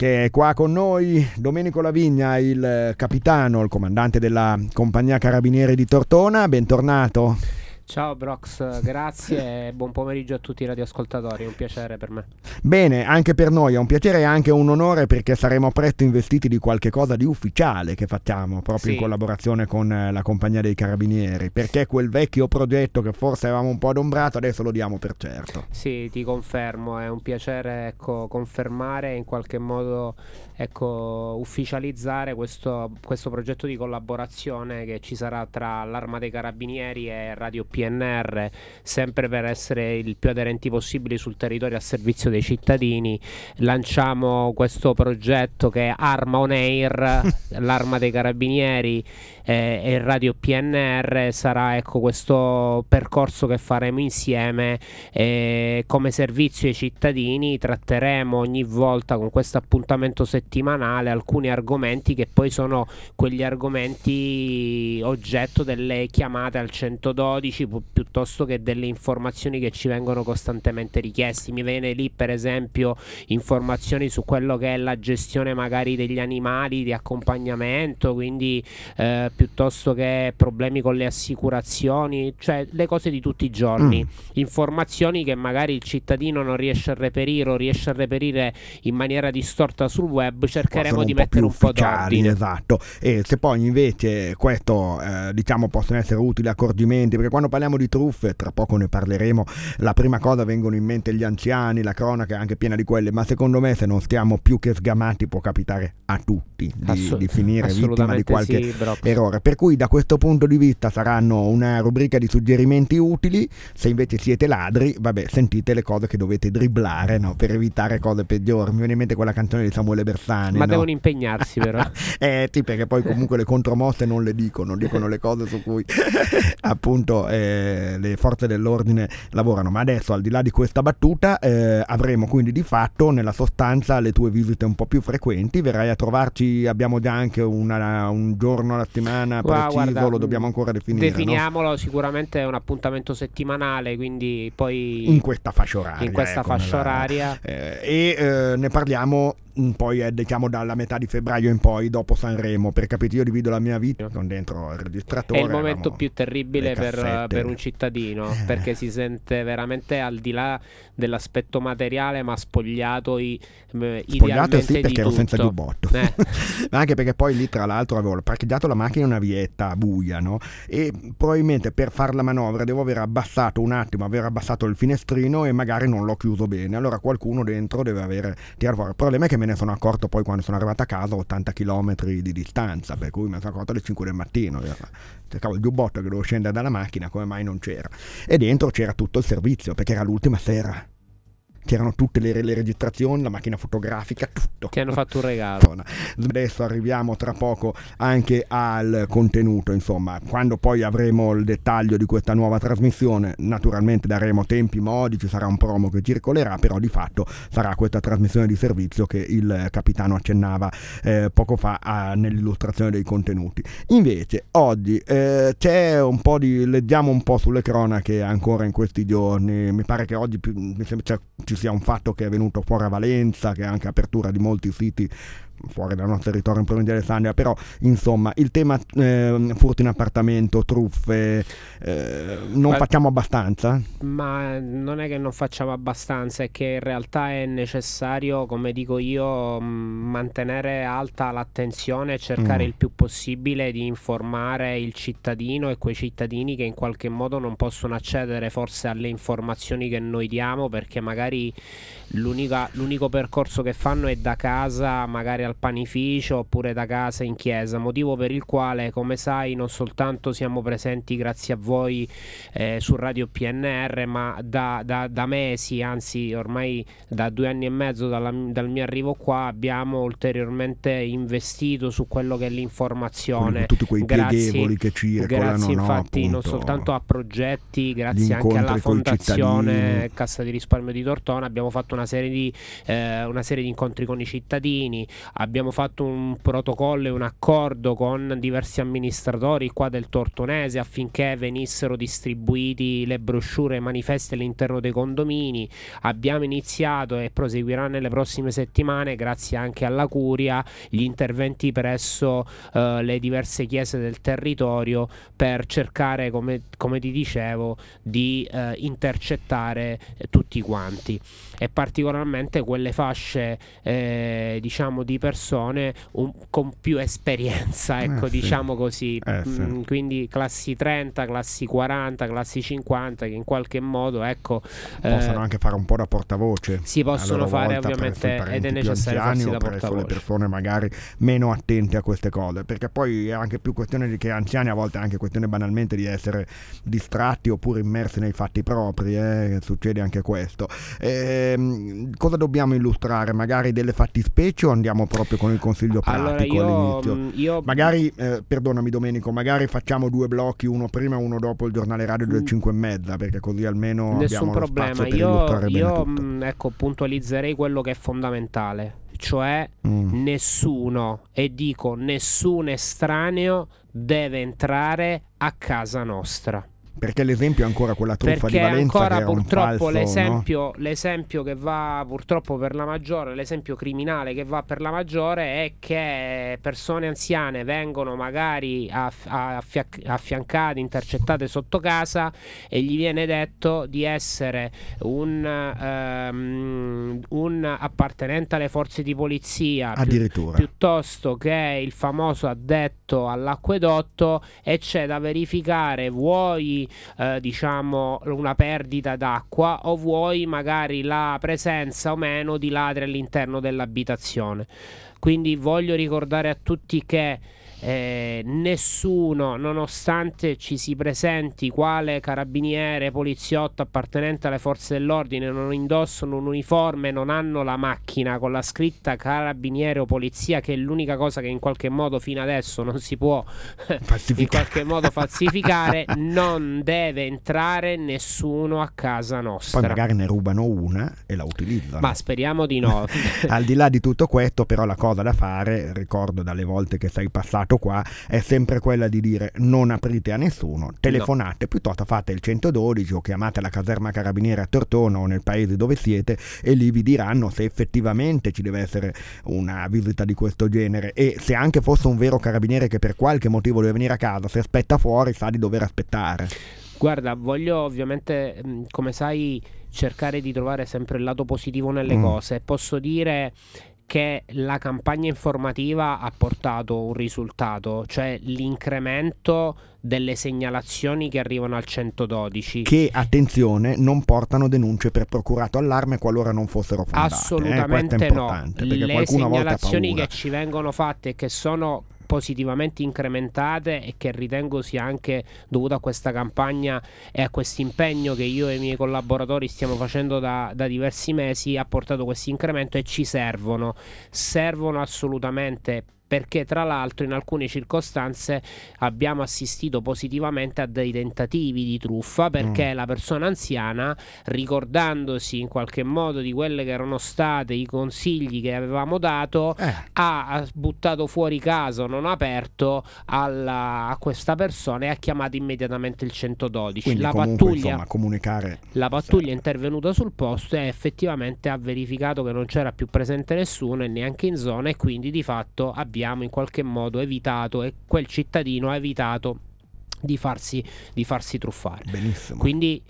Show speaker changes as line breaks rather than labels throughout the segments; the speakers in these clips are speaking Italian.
che è qua con noi, Domenico Lavigna, il capitano, il comandante della compagnia carabinieri di Tortona. Bentornato.
Ciao Brox, grazie e buon pomeriggio a tutti i radioascoltatori, è un piacere per me.
Bene, anche per noi è un piacere e anche un onore, perché saremo presto investiti di qualche cosa di ufficiale che facciamo proprio in collaborazione con la compagnia dei carabinieri, perché quel vecchio progetto che forse avevamo un po' adombrato adesso lo diamo per certo.
Sì, ti confermo, è un piacere confermare e in qualche modo ufficializzare questo progetto di collaborazione che ci sarà tra l'Arma dei Carabinieri e Radio PNR, sempre per essere il più aderenti possibili sul territorio a servizio dei cittadini. Lanciamo questo progetto che è Arma on Air, l'Arma dei Carabinieri e Radio PNR. Sarà questo percorso che faremo insieme come servizio ai cittadini. Tratteremo ogni volta con questo appuntamento settimanale alcuni argomenti che poi sono quegli argomenti oggetto delle chiamate al 112 piuttosto che delle informazioni che ci vengono costantemente richiesti. Mi viene lì per esempio informazioni su quello che è la gestione magari degli animali di accompagnamento, quindi piuttosto che problemi con le assicurazioni, cioè le cose di tutti i giorni, informazioni che magari il cittadino non riesce a reperire o riesce a reperire in maniera distorta sul web. Cercheremo di mettere un po' d'ordine.
Esatto. E se poi invece questo possono essere utili accorgimenti, perché quando parliamo di truffe, tra poco ne parleremo, la prima cosa vengono in mente gli anziani, la cronaca è anche piena di quelle, ma secondo me se non stiamo più che sgamati può capitare a tutti di finire vittima di qualche errore, per cui da questo punto di vista saranno una rubrica di suggerimenti utili. Se invece siete ladri, sentite le cose che dovete dribblare, no? Per evitare cose peggiori. Mi viene in mente quella canzone di Samuele Bersani,
ma
no?
Devono impegnarsi però
perché poi comunque le contromosse non le dicono le cose su cui appunto le forze dell'ordine lavorano. Ma adesso, al di là di questa battuta, avremo quindi di fatto nella sostanza le tue visite un po' più frequenti. Verrai a trovarci, abbiamo già anche un giorno alla settimana preciso, guarda, lo dobbiamo ancora definire,
definiamolo, no? Sicuramente è un appuntamento settimanale, quindi poi in questa fascia oraria
ne parliamo poi dalla metà di febbraio in poi, dopo Sanremo, per capire, io divido la mia vita con dentro il registratore.
È il momento più terribile per un cittadino, perché si sente veramente al di là dell'aspetto materiale, ma spogliato idealmente
sì, perché
di
ero
tutto.
senza giubbotto anche perché poi lì tra l'altro avevo parcheggiato la macchina in una vietta buia, no? E probabilmente per far la manovra devo aver abbassato il finestrino e magari non l'ho chiuso bene, allora qualcuno dentro deve aver tirato fuori. Il problema è che me ne sono accorto poi quando sono arrivato a casa a 80 km di distanza, per cui mi sono accorto alle 5 del mattino, cercavo il giubbotto che dovevo scendere dalla macchina, come mai non c'era, e dentro c'era tutto il servizio, perché era l'ultima sera, c'erano tutte le registrazioni, la macchina fotografica, tutto.
Ti hanno fatto un regalo.
Adesso arriviamo tra poco anche al contenuto, insomma, quando poi avremo il dettaglio di questa nuova trasmissione, naturalmente daremo tempi, modi, ci sarà un promo che circolerà, però di fatto sarà questa trasmissione di servizio che il capitano accennava poco fa nell'illustrazione dei contenuti. Invece oggi c'è un po' leggiamo un po' sulle cronache ancora in questi giorni, mi pare che oggi mi sembra ci sia un fatto che è venuto fuori a Valenza, che è anche apertura di molti siti fuori dal nostro territorio in provincia di Alessandria, però insomma il tema furti in appartamento, truffe, non facciamo abbastanza?
Ma non è che non facciamo abbastanza, è che in realtà è necessario, come dico io, mantenere alta l'attenzione e cercare il più possibile di informare il cittadino e quei cittadini che in qualche modo non possono accedere forse alle informazioni che noi diamo, perché magari l'unico percorso che fanno è da casa magari al panificio oppure da casa in chiesa, motivo per il quale, come sai, non soltanto siamo presenti grazie a voi su Radio PNR, ma da mesi, anzi ormai da 2 anni e mezzo dal mio arrivo qua, abbiamo ulteriormente investito su quello che è l'informazione,
tutti quei pieghevoli che circolano,
grazie infatti
appunto,
non soltanto a progetti, grazie anche alla fondazione Cassa di Risparmio di Tortona, Tortona abbiamo fatto una serie di incontri con i cittadini, abbiamo fatto un protocollo e un accordo con diversi amministratori qua del Tortonese affinché venissero distribuiti le brochure e i manifesti all'interno dei condomini. Abbiamo iniziato e proseguirà nelle prossime settimane, grazie anche alla Curia, gli interventi presso le diverse chiese del territorio per cercare, come ti dicevo, di intercettare tutti quanti, e particolarmente quelle fasce diciamo di persone con più esperienza, ecco,
sì.
diciamo così,
Sì.
quindi classi 30, classi 40, classi 50, che in qualche modo, ecco,
possono anche fare un po' da portavoce,
si possono fare ovviamente, ed è necessario farsi da portavoce,
le persone magari meno attente a queste cose, perché poi è anche più questione di che anziani, a volte è anche questione banalmente di essere distratti oppure immersi nei fatti propri, succede anche questo. Cosa dobbiamo illustrare? Magari delle fattispecie o andiamo proprio con il consiglio pratico all'inizio? Magari, perdonami Domenico, magari facciamo 2 blocchi, uno prima e uno dopo il giornale radio delle 5:30, perché così almeno
nessun
abbiamo
problema.
lo spazio per illustrare bene tutto.
Ecco, puntualizzerei quello che è fondamentale, cioè nessuno, e dico nessun estraneo deve entrare a casa nostra.
Perché l'esempio è ancora quella truffa
perché
di Valenza,
ancora
che era
purtroppo
un falso,
l'esempio che va purtroppo per la maggiore, l'esempio criminale che va per la maggiore è che persone anziane vengono magari affiancate, intercettate sotto casa, e gli viene detto di essere un appartenente alle forze di polizia,
addirittura,
piuttosto che il famoso addetto all'acquedotto, e c'è da verificare, vuoi diciamo una perdita d'acqua o vuoi magari la presenza o meno di ladri all'interno dell'abitazione. Quindi voglio ricordare a tutti che nessuno, nonostante ci si presenti quale carabiniere, poliziotto appartenente alle forze dell'ordine, non indossano un uniforme, non hanno la macchina con la scritta carabiniere o polizia, che è l'unica cosa che in qualche modo fino adesso non si può in qualche modo falsificare, non deve entrare nessuno a casa nostra.
Poi magari ne rubano una e la utilizzano,
ma speriamo di no.
Al di là di tutto questo, però, la cosa da fare, ricordo dalle volte che sei passato qua, è sempre quella di dire: non aprite a nessuno, telefonate, piuttosto fate il 112 o chiamate la caserma carabinieri a Tortona o nel paese dove siete, e lì vi diranno se effettivamente ci deve essere una visita di questo genere, e se anche fosse un vero carabiniere che per qualche motivo deve venire a casa, se aspetta fuori sa di dover aspettare.
Guarda, voglio ovviamente, come sai, cercare di trovare sempre il lato positivo nelle cose. Posso dire che la campagna informativa ha portato un risultato, cioè l'incremento delle segnalazioni che arrivano al 112,
che, attenzione, non portano denunce per procurato allarme qualora non fossero fondate.
Assolutamente
questo è importante, perché
le
qualcuno a volte ha
segnalazioni
paura.
che ci vengono fatte e che sono positivamente incrementate, e che ritengo sia anche dovuto a questa campagna e a questo impegno che io e i miei collaboratori stiamo facendo da diversi mesi, ha portato questo incremento, e ci servono assolutamente, perché tra l'altro in alcune circostanze abbiamo assistito positivamente a dei tentativi di truffa, perché la persona anziana, ricordandosi in qualche modo di quelle che erano state i consigli che avevamo dato, ha buttato fuori caso non aperto a questa persona e ha chiamato immediatamente il 112.
Quindi
la
comunque,
pattuglia,
insomma, comunicare.
la pattuglia è intervenuta sul posto e effettivamente ha verificato che non c'era più presente nessuno, e neanche in zona, e quindi di fatto abbiamo in qualche modo evitato, e quel cittadino ha evitato di farsi truffare.
Benissimo.
Quindi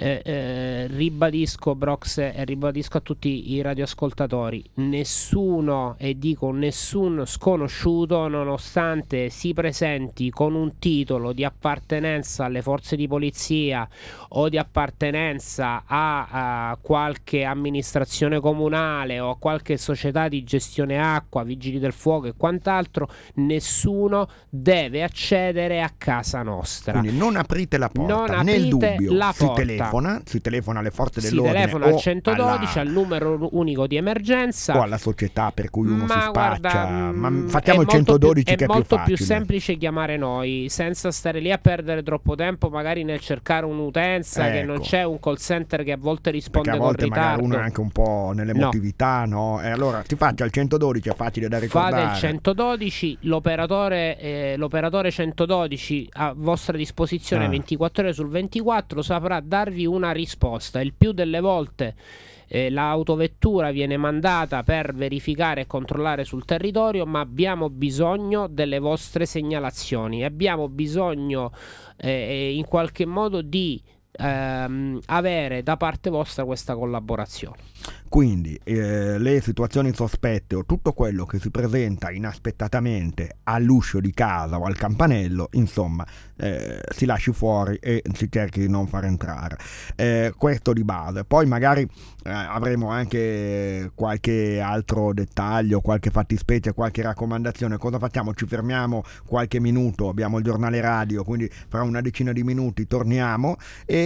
ribadisco, Brox, e ribadisco a tutti i radioascoltatori: nessuno, e dico nessun sconosciuto, nonostante si presenti con un titolo di appartenenza alle forze di polizia o di appartenenza a qualche amministrazione comunale o a qualche società di gestione acqua, vigili del fuoco e quant'altro, nessuno deve accedere a casa nostra. vostra.
Quindi non aprite la porta,
non aprite
nel dubbio
la
si
porta.
telefona alle forze dell'ordine,
si telefona al 112, al numero unico di emergenza
o alla società per cui uno si spaccia.
Guarda,
ma facciamo il 112 che è
molto
più
più semplice chiamare noi, senza stare lì a perdere troppo tempo magari nel cercare un'utenza, che non c'è un call center che a volte risponde
perché a volte
con ritardo.
magari uno è anche un po' nell'emotività, no? E allora ti faccia il 112, è facile da ricordare.
Fate il 112, l'operatore 112 a vostra disposizione 24 ore su 24 saprà darvi una risposta. Il più delle volte l'autovettura viene mandata per verificare e controllare sul territorio, ma abbiamo bisogno delle vostre segnalazioni, abbiamo bisogno in qualche modo di avere da parte vostra questa collaborazione.
Quindi le situazioni sospette o tutto quello che si presenta inaspettatamente all'uscio di casa o al campanello, insomma, si lasci fuori e si cerchi di non far entrare. Questo di base. Poi magari avremo anche qualche altro dettaglio, qualche fattispecie, qualche raccomandazione. Cosa facciamo? Ci fermiamo qualche minuto, abbiamo il giornale radio, quindi fra una decina di minuti torniamo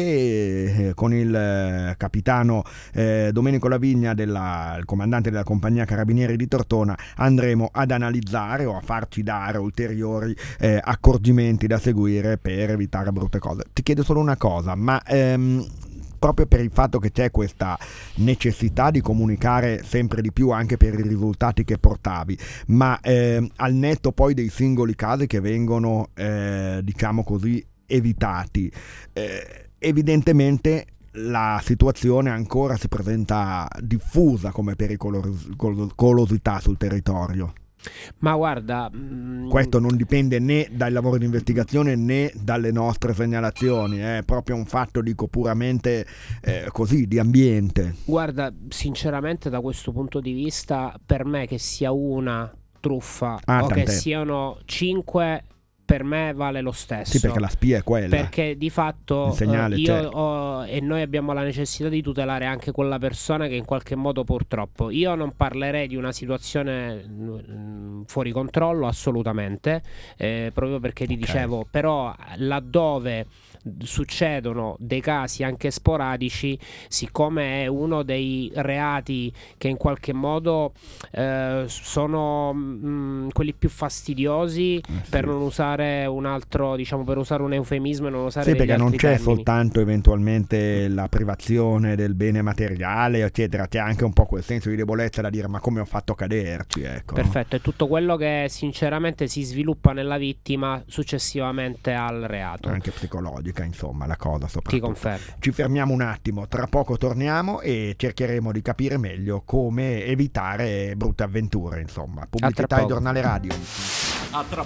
e con il capitano Domenico Lavigna, il comandante della compagnia Carabinieri di Tortona, andremo ad analizzare o a farci dare ulteriori accorgimenti da seguire per evitare brutte cose. Ti chiedo solo una cosa, ma proprio per il fatto che c'è questa necessità di comunicare sempre di più anche per i risultati che portavi, ma al netto poi dei singoli casi che vengono diciamo così evitati, evidentemente la situazione ancora si presenta diffusa come pericolosità sul territorio.
Ma guarda,
questo non dipende né dal lavoro di investigazione né dalle nostre segnalazioni, è proprio un fatto, dico, puramente così, di ambiente.
Guarda, sinceramente da questo punto di vista, per me che sia una truffa o che siano 5, per me vale lo stesso.
Sì, perché la spia è quella.
Perché di fatto e noi abbiamo la necessità di tutelare anche quella persona che in qualche modo, purtroppo, io non parlerei di una situazione fuori controllo assolutamente, proprio perché ti dicevo, però laddove succedono dei casi anche sporadici, siccome è uno dei reati che in qualche modo sono quelli più fastidiosi, per non usare un altro, diciamo, per usare un eufemismo e non usare
perché non c'è
termini.
soltanto eventualmente la privazione del bene materiale eccetera, c'è anche un po' quel senso di debolezza da dire ma come ho fatto a caderci, ecco.
Perfetto, è tutto quello che sinceramente si sviluppa nella vittima successivamente al reato,
anche psicologica, insomma, la cosa soprattutto.
Ti confermo.
Ci fermiamo un attimo, tra poco torniamo e cercheremo di capire meglio come evitare brutte avventure, insomma. Pubblicità e giornale radio.
A tra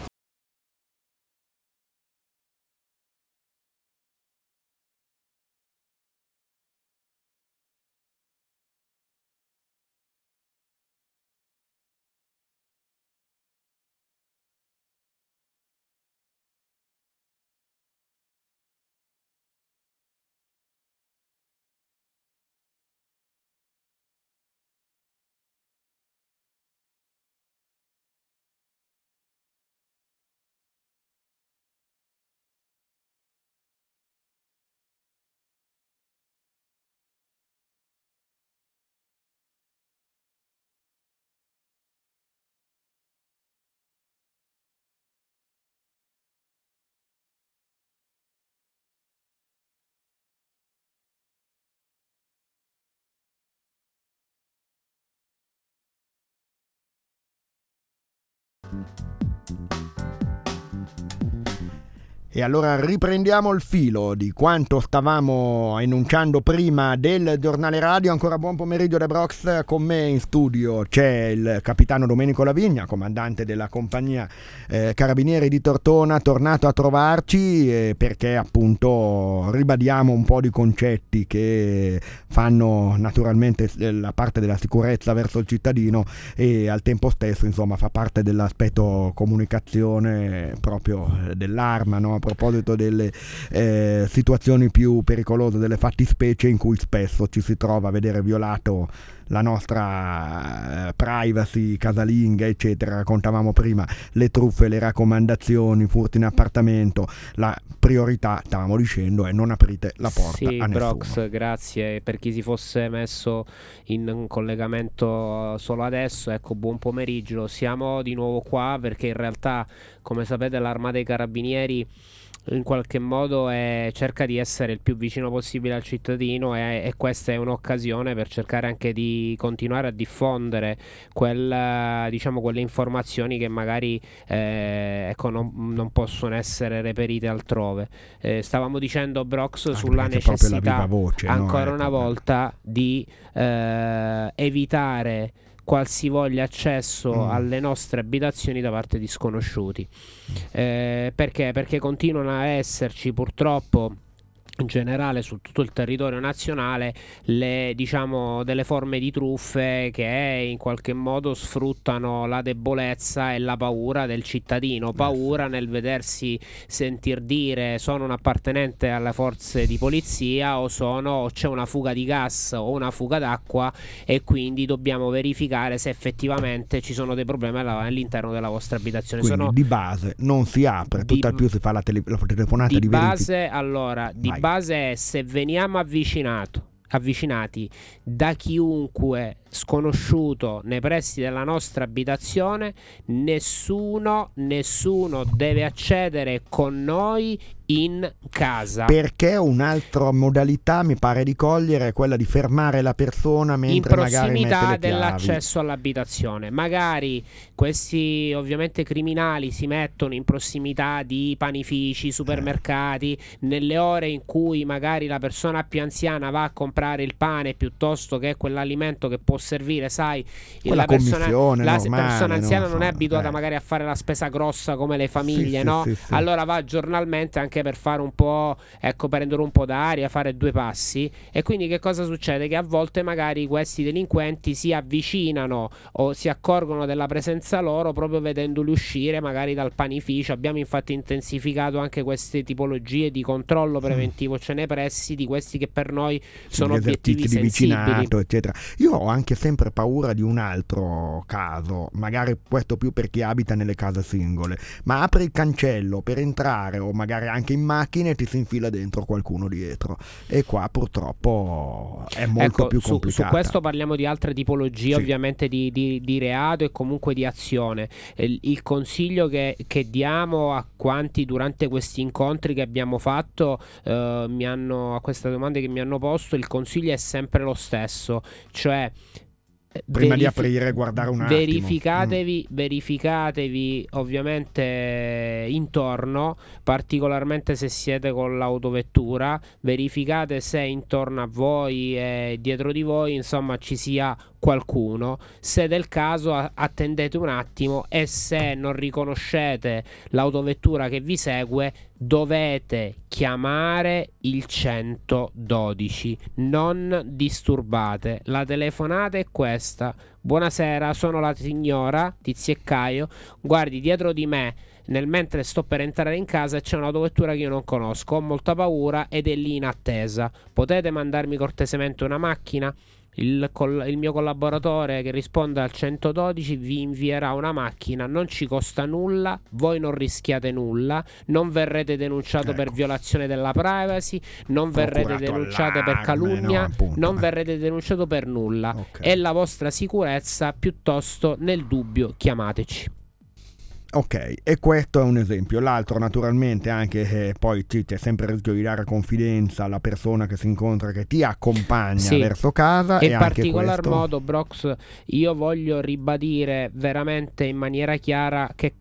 E allora riprendiamo il filo di quanto stavamo enunciando prima del giornale radio. Ancora buon pomeriggio da Brox, con me in studio c'è il capitano Domenico Lavigna, comandante della compagnia Carabinieri di Tortona, tornato a trovarci perché appunto ribadiamo un po' di concetti che fanno naturalmente la parte della sicurezza verso il cittadino e al tempo stesso, insomma, fa parte dell'aspetto comunicazione proprio dell'arma, no? A proposito delle situazioni più pericolose, delle fattispecie in cui spesso ci si trova a vedere violato la nostra privacy casalinga, eccetera. Raccontavamo prima le truffe, le raccomandazioni, furti in appartamento. La priorità, stavamo dicendo, è non aprite la porta a nessuno.
Brox, grazie. Per chi si fosse messo in collegamento solo adesso, ecco, buon pomeriggio. Siamo di nuovo qua perché in realtà, come sapete, l'Arma dei Carabinieri in qualche modo cerca di essere il più vicino possibile al cittadino, e questa è un'occasione per cercare anche di continuare a diffondere quelle informazioni che magari non possono essere reperite altrove. Stavamo dicendo, Brox, sulla necessità voce, ancora una volta di evitare qualsivoglia accesso alle nostre abitazioni da parte di sconosciuti. Perché continuano a esserci, purtroppo, in generale su tutto il territorio nazionale, delle forme di truffe che in qualche modo sfruttano la debolezza e la paura del cittadino, paura nel vedersi sentir dire sono un appartenente alle forze di polizia, o c'è una fuga di gas o una fuga d'acqua, e quindi dobbiamo verificare se effettivamente ci sono dei problemi all'interno della vostra abitazione.
Quindi di base non si apre, tutt'al più si fa la telefonata di
base. Allora, base è, se veniamo avvicinati da chiunque sconosciuto nei pressi della nostra abitazione, nessuno deve accedere con noi in casa,
perché un'altra modalità, mi pare di cogliere, è quella di fermare la persona mentre
in prossimità
magari
dell'accesso all'abitazione. Magari questi ovviamente criminali si mettono in prossimità di panifici, supermercati, nelle ore in cui magari la persona più anziana va a comprare il pane piuttosto che quell'alimento che può servire, sai, la persona anziana non è abituata magari a fare la spesa grossa come le famiglie, no? Sì. Allora va giornalmente anche per fare un po', prendere un po' d'aria, fare due passi. E quindi che cosa succede? Che a volte magari questi delinquenti si avvicinano o si accorgono della presenza loro proprio vedendoli uscire magari dal panificio. Abbiamo infatti intensificato anche queste tipologie di controllo preventivo nei pressi di questi che per noi sono obiettivi sensibili,
eccetera. Io ho anche sempre paura di un altro caso, magari questo più per chi abita nelle case singole, ma apri il cancello per entrare o magari anche in macchina e ti si infila dentro qualcuno dietro, e qua purtroppo è molto più complicato.
Su questo parliamo di altre tipologie, ovviamente di reato e comunque di azione. Il consiglio che diamo a quanti durante questi incontri che abbiamo fatto a queste domande che mi hanno posto, il consiglio è sempre lo stesso, cioè
prima di aprire, guardare un attimo,
verificatevi ovviamente intorno, particolarmente se siete con l'autovettura, verificate se intorno a voi e dietro di voi insomma ci sia qualcuno. Se del caso attendete un attimo, e se non riconoscete l'autovettura che vi segue dovete chiamare il 112. Non disturbate. La telefonata è questa: buonasera, sono la signora Tizia e Caio, guardi, dietro di me mentre sto per entrare in casa c'è un'autovettura che io non conosco, ho molta paura ed è lì in attesa, potete mandarmi cortesemente una macchina? Il mio collaboratore che risponde al 112 vi invierà una macchina, non ci costa nulla, voi non rischiate nulla, non verrete denunciato per violazione della privacy, non verrete denunciate per calunnia, non verrete denunciato per nulla. È la vostra sicurezza, piuttosto nel dubbio chiamateci.
Ok, e questo è un esempio. L'altro naturalmente anche poi c'è sempre il rischio di dare confidenza alla persona che si incontra, che ti accompagna verso casa, e in
particolar modo, Brox, io voglio ribadire veramente in maniera chiara che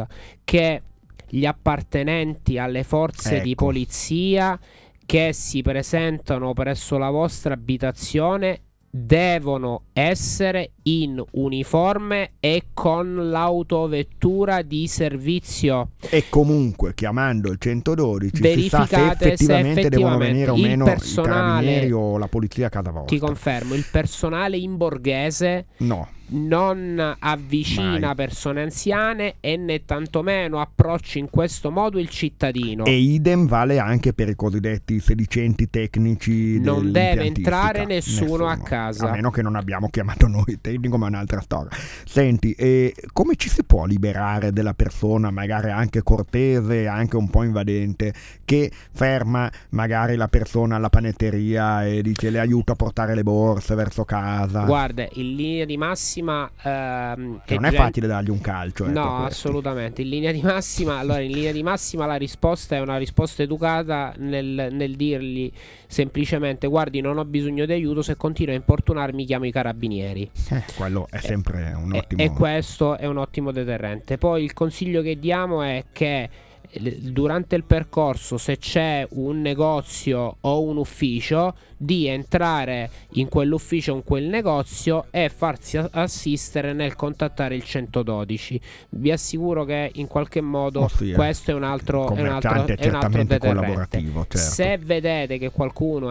gli appartenenti alle forze di polizia che si presentano presso la vostra abitazione devono essere in uniforme e con l'autovettura di servizio.
E comunque chiamando il 112 si sa se effettivamente devono venire o meno i carabinieri o la polizia a casa vostra.
Ti confermo, il personale in borghese non avvicina persone anziane e né tantomeno approcci in questo modo il cittadino.
E idem vale anche per i cosiddetti sedicenti tecnici.
Non deve entrare nessuno a casa,
a meno che non abbiamo chiamato noi il tecnico, ma è un'altra storia. Senti, come ci si può liberare della persona magari anche cortese, anche un po' invadente, che ferma magari la persona alla panetteria e dice le aiuto a portare le borse verso casa?
Guarda, in linea di massima non
è facile dargli un calcio.
No, assolutamente. In linea di massima la risposta è una risposta educata nel dirgli semplicemente: guardi, non ho bisogno di aiuto, se continua a importunarmi chiamo i carabinieri.
Quello è sempre un ottimo.
E questo è un ottimo deterrente. Poi il consiglio che diamo è che durante il percorso, se c'è un negozio o un ufficio, di entrare in quell'ufficio o in quel negozio e farsi assistere nel contattare il 112. Vi assicuro che in qualche modo questo è un altro deterrente.
Certo.
Se vedete che qualcuno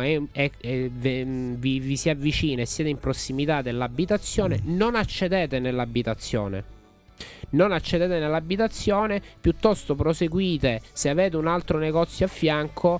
vi si avvicina e siete in prossimità dell'abitazione, non accedete nell'abitazione. Piuttosto proseguite. Se avete un altro negozio a fianco,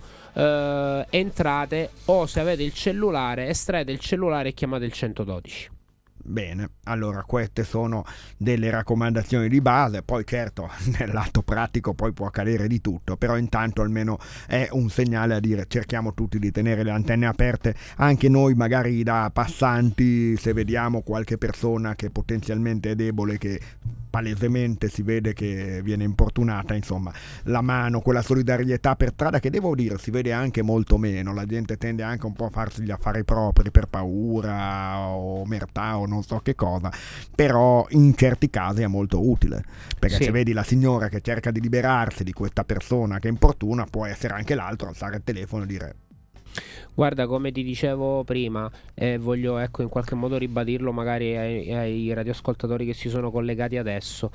entrate, o se avete il cellulare, estraete il cellulare e chiamate il 112.
Bene, allora queste sono delle raccomandazioni di base, poi certo nell'atto pratico poi può accadere di tutto, però intanto almeno è un segnale a dire cerchiamo tutti di tenere le antenne aperte, anche noi magari da passanti, se vediamo qualche persona che potenzialmente è debole, che palesemente si vede che viene importunata, insomma la mano, quella solidarietà per strada che devo dire si vede anche molto meno, la gente tende anche un po' a farsi gli affari propri per paura o omertà o non so che cosa, però in certi casi è molto utile, perché se vedi la signora che cerca di liberarsi di questa persona che importuna, può essere anche l'altro alzare il telefono e dire:
guarda, come ti dicevo prima, voglio in qualche modo ribadirlo magari ai radioascoltatori che si sono collegati adesso,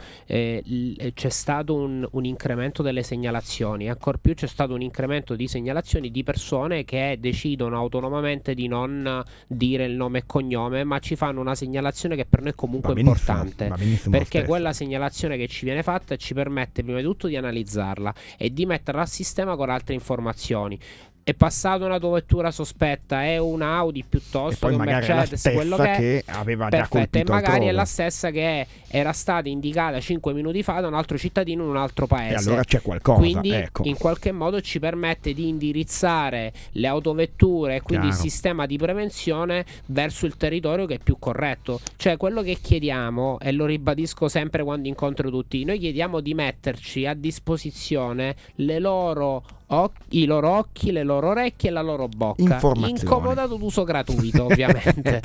c'è stato un incremento delle segnalazioni, ancor più c'è stato un incremento di segnalazioni di persone che decidono autonomamente di non dire il nome e cognome, ma ci fanno una segnalazione che per noi è comunque importante, perché quella segnalazione che ci viene fatta ci permette prima di tutto di analizzarla e di metterla a sistema con altre informazioni. È passata una tua vettura sospetta, è un Audi piuttosto che un Mercedes, quello che
aveva
già
colpito
e magari
altrove.
è la stessa che era stata indicata 5 minuti fa da un altro cittadino in un altro paese,
e allora c'è qualcosa,
quindi in qualche modo ci permette di indirizzare le autovetture e quindi il sistema di prevenzione verso il territorio che è più corretto. Cioè, quello che chiediamo, e lo ribadisco sempre quando incontro tutti, noi chiediamo di metterci a disposizione i loro occhi, le loro orecchie e la loro bocca, incomodato d'uso gratuito ovviamente.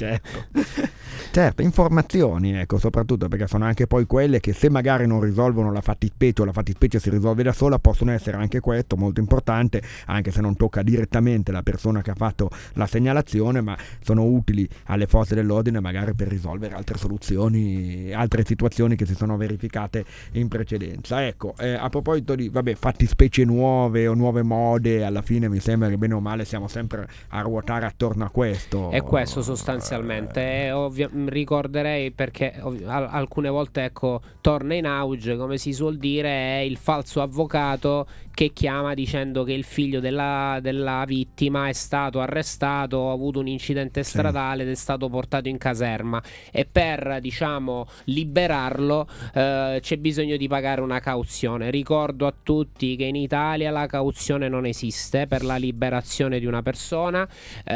certo, informazioni, soprattutto perché sono anche poi quelle che, se magari non risolvono la fattispecie o la fattispecie si risolve da sola, possono essere anche questo molto importante, anche se non tocca direttamente la persona che ha fatto la segnalazione, ma sono utili alle forze dell'ordine magari per risolvere altre soluzioni, altre situazioni che si sono verificate in precedenza. A proposito di fattispecie nuove o nuove mode, alla fine mi sembra che bene o male siamo sempre a ruotare attorno a questo.
E questo sostanzialmente ricorderei, perché alcune volte torna in auge, come si suol dire, è il falso avvocato che chiama dicendo che il figlio della vittima è stato arrestato, ha avuto un incidente stradale ed è stato portato in caserma, e per liberarlo c'è bisogno di pagare una cauzione. Ricordo a tutti che in Italia la cauzione non esiste per la liberazione di una persona.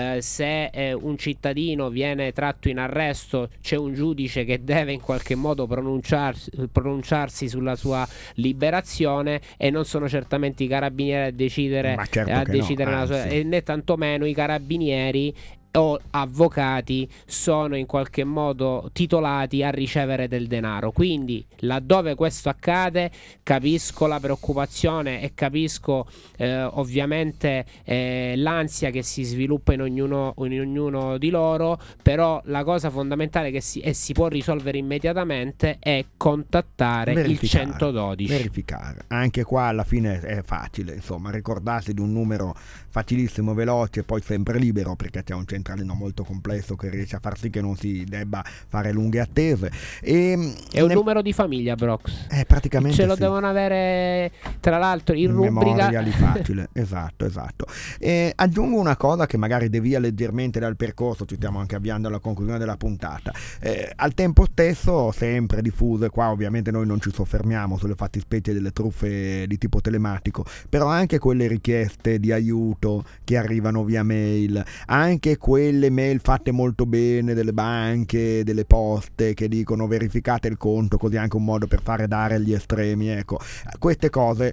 Se un cittadino viene tratto in arresto, c'è un giudice che deve in qualche modo pronunciarsi sulla sua liberazione, e non sono certamente i carabinieri a decidere, né tantomeno i carabinieri o avvocati sono in qualche modo titolati a ricevere del denaro. Quindi laddove questo accade capisco la preoccupazione e capisco ovviamente l'ansia che si sviluppa in ognuno di loro, però la cosa fondamentale che si può risolvere immediatamente è contattare il 112.
Verificare. Anche qua alla fine è facile, insomma, ricordarsi di un numero facilissimo, veloce, poi sempre libero, perché c'è un centralino molto complesso che riesce a far sì che non si debba fare lunghe attese.
È un numero di famiglia, Brox.
Praticamente
ce lo devono avere, tra l'altro, in rubrica
facile. esatto. Aggiungo una cosa che magari devia leggermente dal percorso, ci stiamo anche avviando alla conclusione della puntata. Al tempo stesso, sempre diffuse, qua ovviamente noi non ci soffermiamo sulle fattispecie delle truffe di tipo telematico, però anche quelle richieste di aiuto che arrivano via mail, anche quelle mail fatte molto bene delle banche, delle poste che dicono verificate il conto, così anche un modo per fare dare gli estremi. Ecco, queste cose,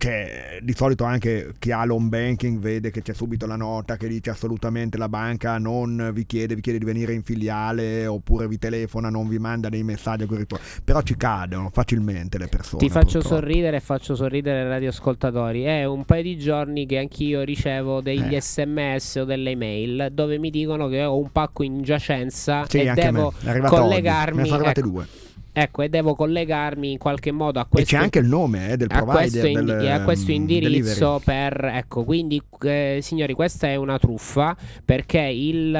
di solito anche chi ha l'home banking vede che c'è subito la nota che dice assolutamente la banca non vi chiede di venire in filiale, oppure vi telefona, non vi manda dei messaggi, però ci cadono facilmente le persone.
Ti faccio sorridere e faccio sorridere i radioascoltatori. È un paio di giorni che anch'io ricevo degli SMS o delle email dove mi dicono che ho un pacco in giacenza e devo collegarmi.
Me ne sono arrivate 2.
Ecco, e devo collegarmi in qualche modo a questo.
E c'è anche il nome del provider,
a questo indirizzo
delivery.
Ecco, quindi signori, questa è una truffa, perché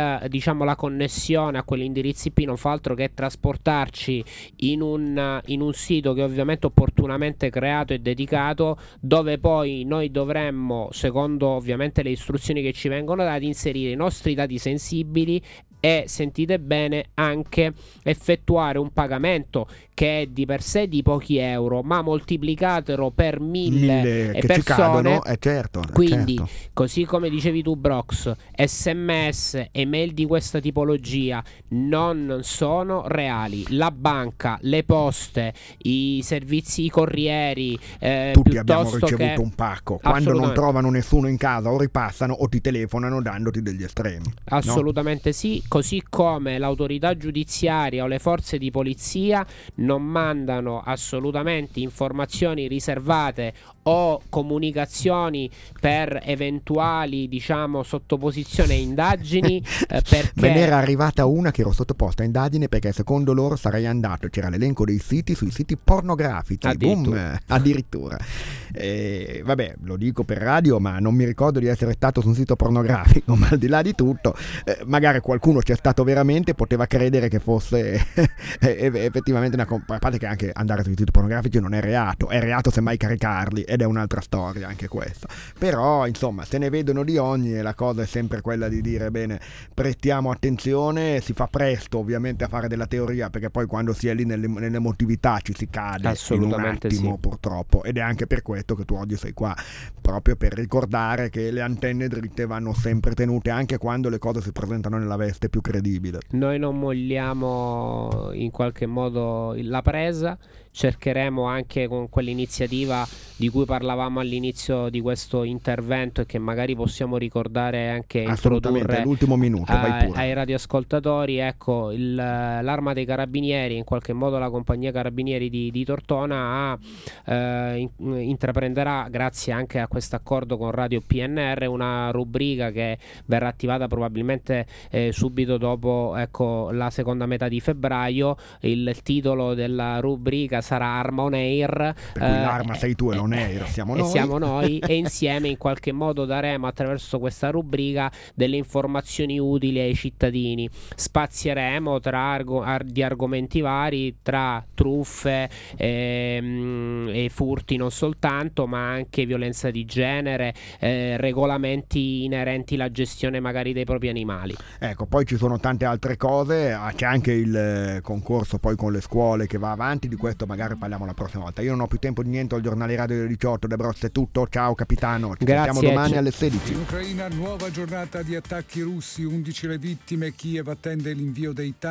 la connessione a quegli indirizzi IP non fa altro che trasportarci in un sito che ovviamente opportunamente creato e dedicato, dove poi noi dovremmo, secondo ovviamente le istruzioni che ci vengono date, inserire i nostri dati sensibili e, sentite bene, anche effettuare un pagamento che è di per sé di pochi euro, ma moltiplicatelo per 1000
che
persone.
Certo.
Quindi, così come dicevi tu, Brox, SMS, email di questa tipologia non sono reali. La banca, le poste, i servizi, i corrieri,
tutti abbiamo ricevuto un pacco. Quando non trovano nessuno in casa o ripassano o ti telefonano dandoti degli estremi.
Assolutamente, no? Sì. Così come l'autorità giudiziaria o le forze di polizia non mandano assolutamente informazioni riservate o comunicazioni per eventuali, sottoposizione a indagini, perché
me ne era arrivata una che ero sottoposta a indagine perché secondo loro sarei andato, c'era l'elenco dei siti sui siti pornografici, addirittura. Vabbè, lo dico per radio, ma non mi ricordo di essere stato su un sito pornografico, ma al di là di tutto, magari qualcuno c'è stato veramente, poteva credere che fosse effettivamente a parte che anche andare sui siti pornografici non è reato semmai caricarli, ed è un'altra storia anche questa. Però insomma, se ne vedono di ogni, e la cosa è sempre quella di dire bene, prestiamo attenzione. Si fa presto ovviamente a fare della teoria, perché poi quando si è lì nell'emotività ci si cade in un attimo, sì, purtroppo, ed è anche per questo che tu oggi sei qua, proprio per ricordare che le antenne dritte vanno sempre tenute, anche quando le cose si presentano nella veste più credibile.
Noi non molliamo in qualche modo la presa, cercheremo anche con quell'iniziativa di cui parlavamo all'inizio di questo intervento e che magari possiamo ricordare anche, introdurre
l'ultimo minuto,
ai radioascoltatori. Ecco, l'Arma dei Carabinieri, in qualche modo la compagnia Carabinieri di Tortona intraprenderà, grazie anche a questo accordo con Radio PNR, una rubrica che verrà attivata probabilmente subito dopo, ecco, la seconda metà di febbraio. Il titolo della rubrica sarà Arma on Air,
per cui l'arma sei tu e l'on air siamo noi
e insieme in qualche modo daremo, attraverso questa rubrica, delle informazioni utili ai cittadini. Spazieremo di argomenti vari, tra truffe e furti non soltanto, ma anche violenza di genere, regolamenti inerenti alla gestione magari dei propri animali.
Ecco, poi ci sono tante altre cose, c'è anche il concorso poi con le scuole che va avanti, di questo magari parliamo la prossima volta. Io non ho più tempo di niente, al giornale radio delle 18. De Broz è tutto, ciao capitano, ci vediamo domani alle 16.
In Ucraina nuova giornata di attacchi russi, 11 le vittime, Kiev attende l'invio dei